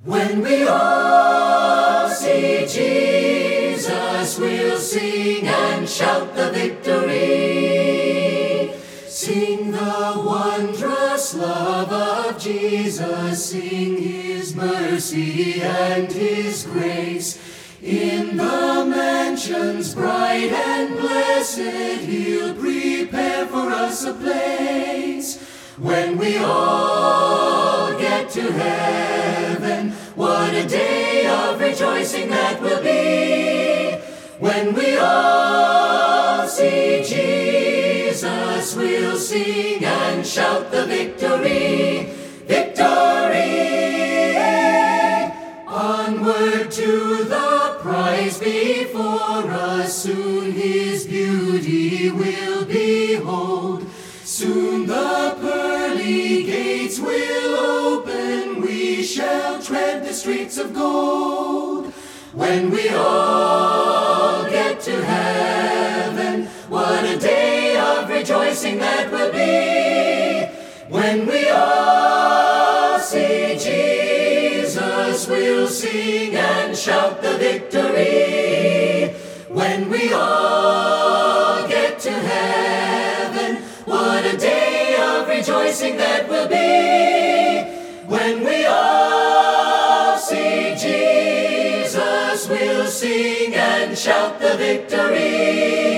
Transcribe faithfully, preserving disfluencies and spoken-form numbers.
When we all see Jesus, we'll sing and shout the victory. Sing the wondrous love of Jesus, sing His mercy and His grace. In the mansions bright and blessed, He'll prepare for us a place. When we all get to heaven, what a day of rejoicing that will be. When we all see Jesus, we'll sing and shout the victory. Victory! Onward to the prize before us, soon His beauty we'll behold. Soon the pearly gates will open, we shall tread the streets of gold. When we all get to heaven, what a day of rejoicing that will be. When we all see Jesus, we'll sing and shout the victory. When we all get to heaven, what a day of rejoicing that will be. When we all see Jesus, we'll sing and shout the victory.